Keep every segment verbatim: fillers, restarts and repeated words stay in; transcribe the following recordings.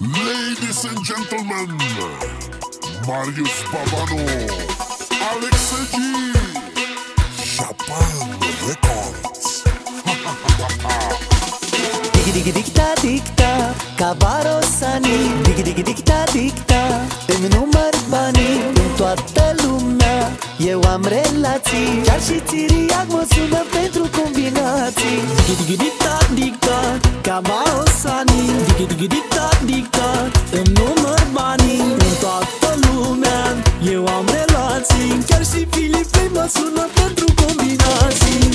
Ladies and gentlemen, Marius Babano, Alex G, Japan Records. Digi digi dicta dicta, ca Barosani. Digi digi dicta dicta, îmi număr banii în toată lumea. Eu am relații, chiar și țiriac mă sună pentru combinații. Digi digi dicta dicta, ca Barosani. Digi digi dicta dicta, îmi număr banii în toată lumea. Eu am relații, chiar și Filipei mă sună pentru combinații.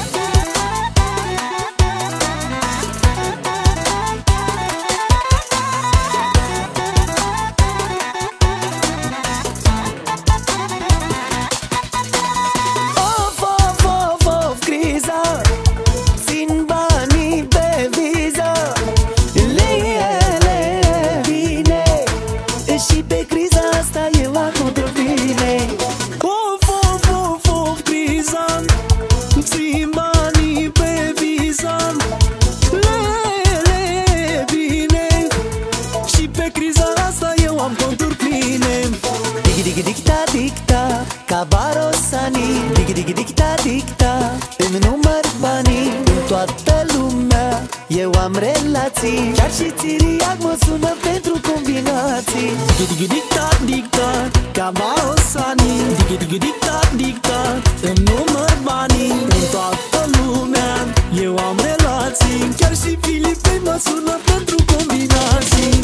Digi dicta dicta, ca Barosani. Digi digi dicta dicta, îmi număr banii în toată lumea. Eu am relații, chiar și țiriac mă sună pentru combinații. Digi digi dicta dicta, ca Barosani. Digi digi dicta dicta, îmi număr banii în toată lumea. Eu am relații, chiar și Filipei mă sună pentru combinații.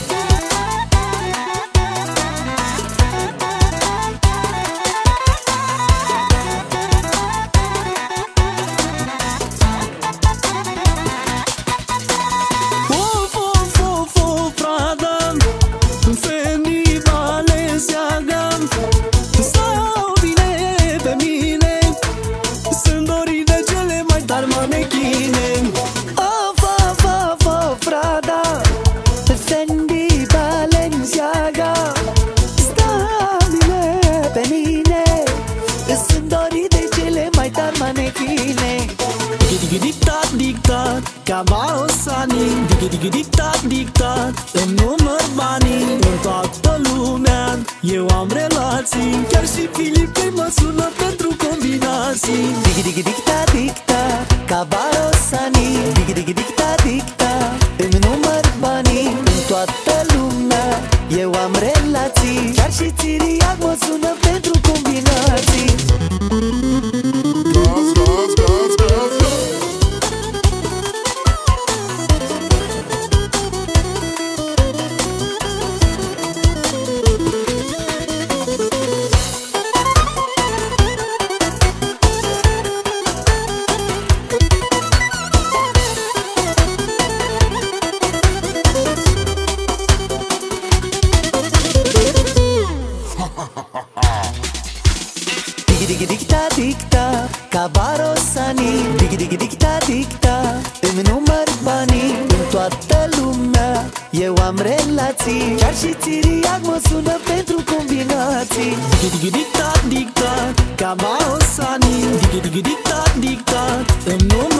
Digi dicta dicta, ca Barosani. Digi digi dicta dicta, îmi număr banii în toată lumea. Eu am relații, chiar și Filipei mă sună pentru combinații. Digi digi dicta dicta, ca Barosani. Digi digi dicta dicta, îmi număr banii în toată lumea. Eu am relații, chiar și țiriac mă sună pentru combinații. Gaz, gaz, gaz, gaz, gaz. Digi digi dicta dicta, ca Barosani. Digi digi dicta dicta, îmi număr banii în toată lumea. Eu am relații, chiar și țiriac mă sună pentru combinații. Digi digi dicta dicta, ca Barosani. Digi digi dicta dicta, îmi număr